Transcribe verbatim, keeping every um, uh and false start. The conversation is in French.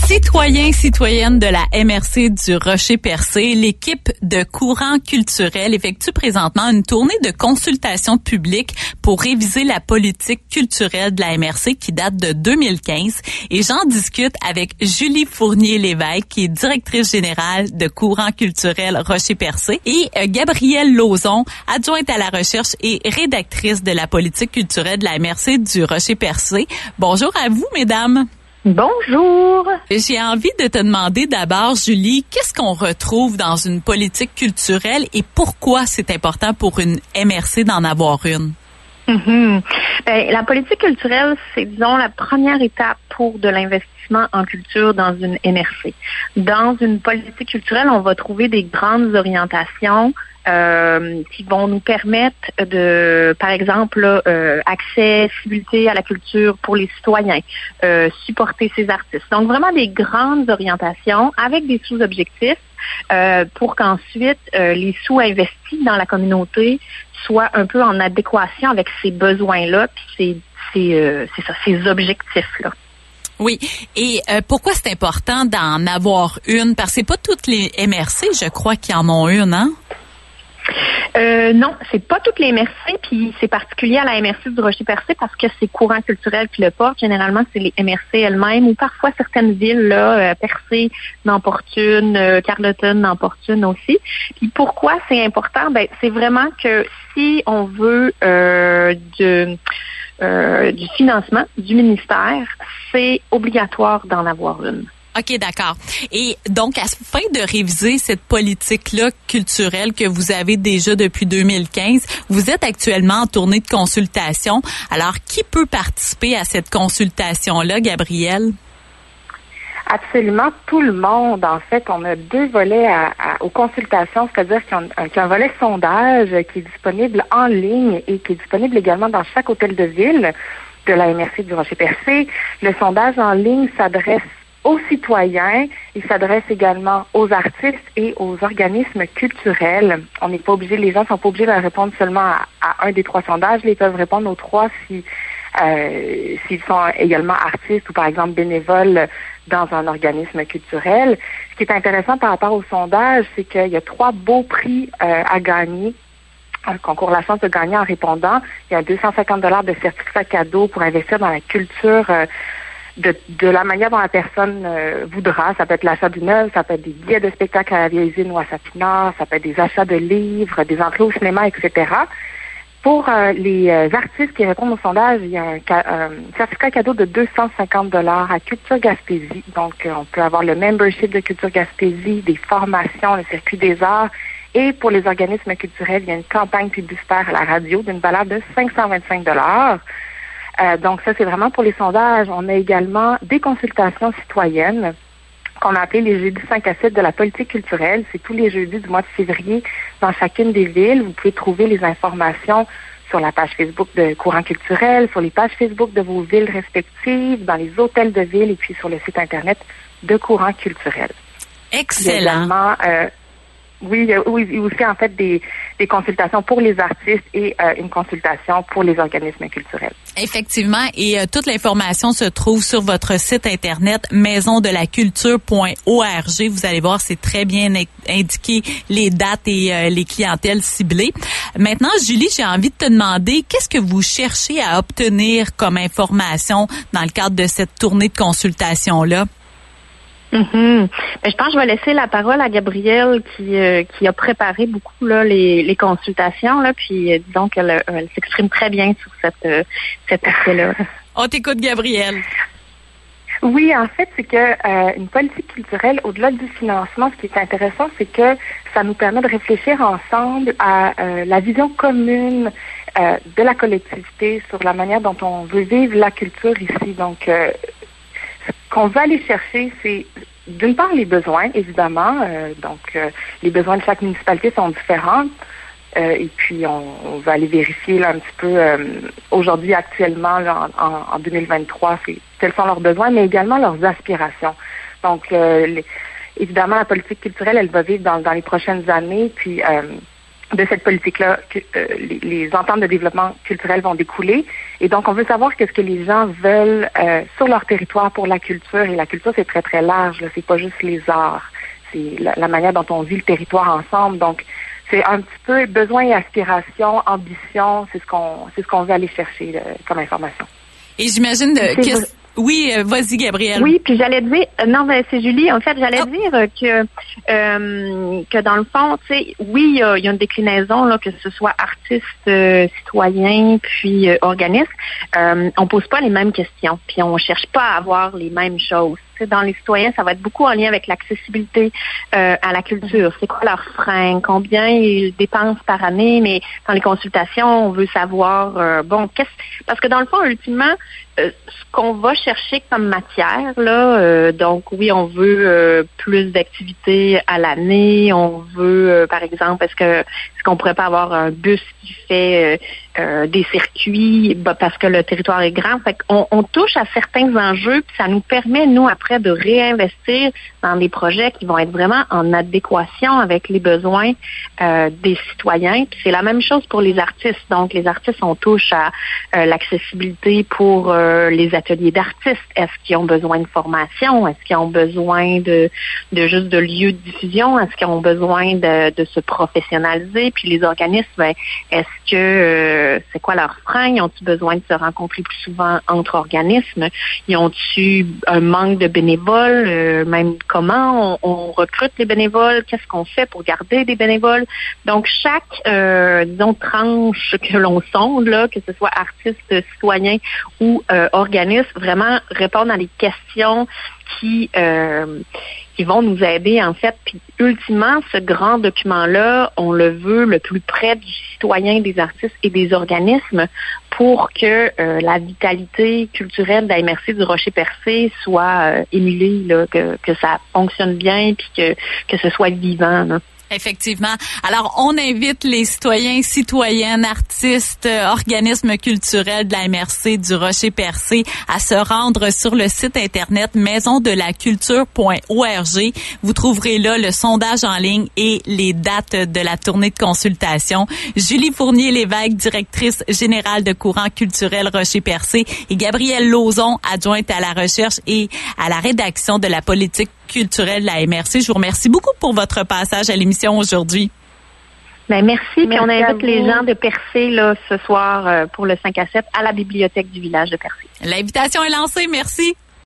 Citoyens, citoyennes de la M R C du Rocher-Percé, l'équipe de Courant culturel effectue présentement une tournée de consultation publique pour réviser la politique culturelle de la M R C qui date de deux mille quinze. Et j'en discute avec Julie Fournier-Lévesque, qui est directrice générale de Courant culturel Rocher-Percé, et euh, Gabrielle Lauzon, adjointe à la recherche et rédactrice de la politique culturelle de la M R C du Rocher-Percé. Bonjour à vous, mesdames. Bonjour. J'ai envie de te demander d'abord, Julie, qu'est-ce qu'on retrouve dans une politique culturelle et pourquoi c'est important pour une M R C d'en avoir une? Mm-hmm. Ben, la politique culturelle, c'est, disons, la première étape pour de l'investissement en culture dans une M R C. Dans une politique culturelle, on va trouver des grandes orientations Euh, qui vont nous permettre de, par exemple, euh, accessibilité à la culture pour les citoyens, euh, supporter ces artistes. Donc, vraiment des grandes orientations avec des sous-objectifs euh, pour qu'ensuite euh, les sous investis dans la communauté soient un peu en adéquation avec ces besoins-là, puis ces, ces, euh, c'est ça, ces objectifs-là. Oui. Et euh, pourquoi c'est important d'en avoir une? Parce que c'est pas toutes les M R C, je crois, qui en ont une, hein? Euh, non, c'est pas toutes les M R C, puis c'est particulier à la M R C du Rocher-Percé parce que c'est Courant culturel qui le porte. Généralement, c'est les M R C elles-mêmes ou parfois certaines villes, là, euh, Percé n'en porte une, euh, Carleton n'en porte une aussi. Puis pourquoi c'est important? Ben, c'est vraiment que si on veut euh, de, euh, du financement du ministère, c'est obligatoire d'en avoir une. OK, d'accord. Et donc, afin de réviser cette politique-là culturelle que vous avez déjà depuis deux mille quinze, vous êtes actuellement en tournée de consultation. Alors, qui peut participer à cette consultation-là, Gabrielle? Absolument tout le monde. En fait, on a deux volets à, à, aux consultations, c'est-à-dire qu'il y, a un, qu'il y a un volet sondage qui est disponible en ligne et qui est disponible également dans chaque hôtel de ville de la M R C du Rocher-Percé. Le sondage en ligne s'adresse aux citoyens, il s'adresse également aux artistes et aux organismes culturels. On n'est pas obligé, les gens ne sont pas obligés de répondre seulement à, à un des trois sondages, ils peuvent répondre aux trois si euh, s'ils sont également artistes ou par exemple bénévoles dans un organisme culturel. Ce qui est intéressant par rapport au sondage, c'est qu'il y a trois beaux prix euh, à gagner. Un concours la chance de gagner en répondant. Il y a deux cent cinquante dollars de certificats cadeaux pour investir dans la culture euh, De, de la manière dont la personne euh, voudra. Ça peut être l'achat d'une œuvre, ça peut être des billets de spectacle à la Vieille Usine ou à Sapinard, ça peut être des achats de livres, des entrées au cinéma, et cetera. Pour euh, les euh, artistes qui répondent au sondage, il y a un, un certificat cadeau de deux cent cinquante dollars à Culture Gaspésie. Donc, euh, on peut avoir le membership de Culture Gaspésie, des formations, le circuit des arts. Et pour les organismes culturels, il y a une campagne publicitaire à la radio d'une valeur de cinq cent vingt-cinq dollars. Euh, donc ça, c'est vraiment pour les sondages. On a également des consultations citoyennes qu'on a appelées les jeudis cinq à sept de la politique culturelle. C'est tous les jeudis du mois de février dans chacune des villes. Vous pouvez trouver les informations sur la page Facebook de Courant culturel, sur les pages Facebook de vos villes respectives, dans les hôtels de ville et puis sur le site Internet de Courant culturel. Excellent. Euh, Oui, oui, aussi en fait des, des consultations pour les artistes et euh, une consultation pour les organismes culturels. Effectivement, et euh, toute l'information se trouve sur votre site internet maison de la culture point org. Vous allez voir, c'est très bien indiqué les dates et euh, les clientèles ciblées. Maintenant, Julie, j'ai envie de te demander, qu'est-ce que vous cherchez à obtenir comme information dans le cadre de cette tournée de consultation-là? Mm-hmm. Mais je pense que je vais laisser la parole à Gabrielle qui euh, qui a préparé beaucoup là les, les consultations là, puis euh, disons qu'elle euh, elle s'exprime très bien sur cette euh, cet aspect-là. On t'écoute, Gabrielle. Oui, en fait, c'est que euh, une politique culturelle, au-delà du financement, ce qui est intéressant, c'est que ça nous permet de réfléchir ensemble à euh, la vision commune euh, de la collectivité sur la manière dont on veut vivre la culture ici. Donc euh, ce qu'on va aller chercher, c'est d'une part les besoins, évidemment. Euh, donc, euh, les besoins de chaque municipalité sont différents. Euh, et puis, on, on va aller vérifier là, un petit peu euh, aujourd'hui, actuellement, là, en, en, en deux mille vingt-trois, c'est, quels sont leurs besoins, mais également leurs aspirations. Donc, euh, les, évidemment, la politique culturelle, elle va vivre dans, dans les prochaines années. Puis, euh, de cette politique-là, que, euh, les, les ententes de développement culturel vont découler. Et donc, on veut savoir qu'est-ce que les gens veulent euh, sur leur territoire pour la culture. Et la culture, c'est très, très large. Là. C'est pas juste les arts. C'est la, la manière dont on vit le territoire ensemble. Donc, c'est un petit peu besoin et aspiration, ambition. C'est ce qu'on, c'est ce qu'on veut aller chercher là, comme information. Et j'imagine de... Qu'est-ce... Oui, euh, vas-y, Gabrielle. Oui, puis j'allais dire, euh, non, ben, c'est Julie. En fait, j'allais oh. dire que euh, que dans le fond, tu sais, oui, il y, y a une déclinaison là, que ce soit artistes, euh, citoyens, puis euh, organismes. Euh, on pose pas les mêmes questions, puis on cherche pas à avoir les mêmes choses. T'sais, dans les citoyens, ça va être beaucoup en lien avec l'accessibilité euh, à la culture. C'est quoi leurs freins, combien ils dépensent par année, mais dans les consultations, on veut savoir, euh, bon, qu'est-ce parce que dans le fond, ultimement, euh, ce qu'on va chercher comme matière, là, euh, donc oui, on veut euh, plus d'activités à l'année, on veut, euh, par exemple, est-ce que est-ce qu'on pourrait pas avoir un bus qui fait euh, euh, des circuits, bah, parce que le territoire est grand, fait qu'on on touche à certains enjeux, puis ça nous permet, nous, après, de réinvestir dans des projets qui vont être vraiment en adéquation avec les besoins euh, des citoyens. Puis c'est la même chose pour les artistes. Donc, les artistes, on touche à euh, l'accessibilité pour euh, les ateliers d'artistes. Est-ce qu'ils ont besoin de formation? Est-ce qu'ils ont besoin de, de juste de lieux de diffusion? Est-ce qu'ils ont besoin de, de se professionnaliser? Puis les organismes, ben, est-ce que euh, c'est quoi leurs freins? Ils ont-ils besoin de se rencontrer plus souvent entre organismes? Ils ont-ils un manque de bénévoles? Euh, même comment on, on recrute les bénévoles? Qu'est-ce qu'on fait pour garder des bénévoles? Donc, chaque, euh, disons, tranche que l'on sonde, là, que ce soit artistes, citoyens ou euh, organismes, vraiment répondre à des questions qui euh, qui vont nous aider, en fait. Puis, ultimement, ce grand document-là, on le veut le plus près du citoyen, des artistes et des organismes pour que euh, la vitalité culturelle de la M R C du Rocher-Percé soit euh, émulée, là, que, que ça fonctionne bien puis que, que ce soit vivant, là. Effectivement. Alors, on invite les citoyens, citoyennes, artistes, organismes culturels de la M R C du Rocher-Percé à se rendre sur le site internet maison de la culture point org. Vous trouverez là le sondage en ligne et les dates de la tournée de consultation. Julie Fournier-Lévesque, directrice générale de Courant culturel Rocher-Percé, et Gabrielle Lauzon, adjointe à la recherche et à la rédaction de la politique culturelle de la M R C. Je vous remercie beaucoup pour votre passage à l'émission aujourd'hui. Ben merci. Puis merci on invite les gens de Percé là ce soir euh, pour le cinq à sept à la bibliothèque du village de Percé. L'invitation est lancée. Merci.